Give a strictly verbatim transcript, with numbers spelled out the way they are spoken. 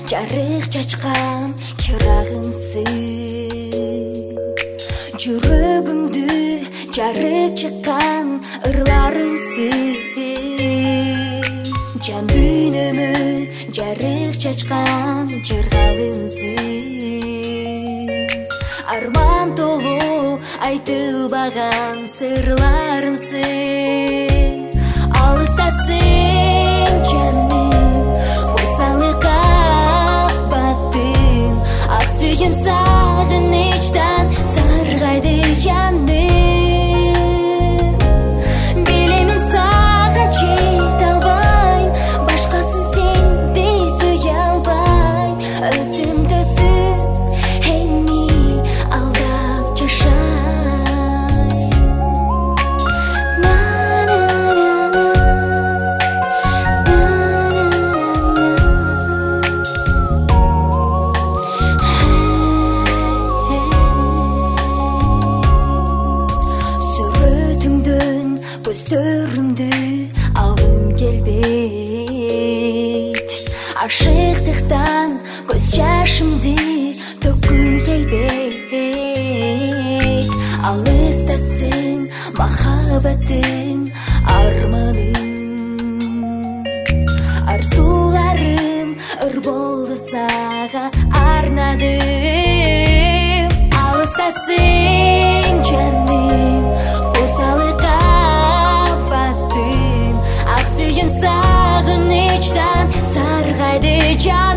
жарык чачкан чырагымсың. Жүрөгүмдү жарып чыккан ырларыңсың. Жан дүйнөмө жарык чачкан жыргалымсың. Арман толуу айтылбаган сырларымсың. Алыстасың жаным, косалыкка баттым. Ак сүйгүм сагынычтан саргайды жаным. Билемин сага жете албайм, башкасын сендей сүйө албайм. Өзүм төзүп эми алдап жашайм. Сүрөтүңдөн көздөрүмдү алгым келбейт. Ашыктыктан көз жашымды төккүм келбейт. Алыстасың махаббатым, арманым. Арзууларым ыр болду сага арнадым. Алыстасың жаным, косалыкка баттым. Ак сүйгүм сагынычтан саргайды жаным.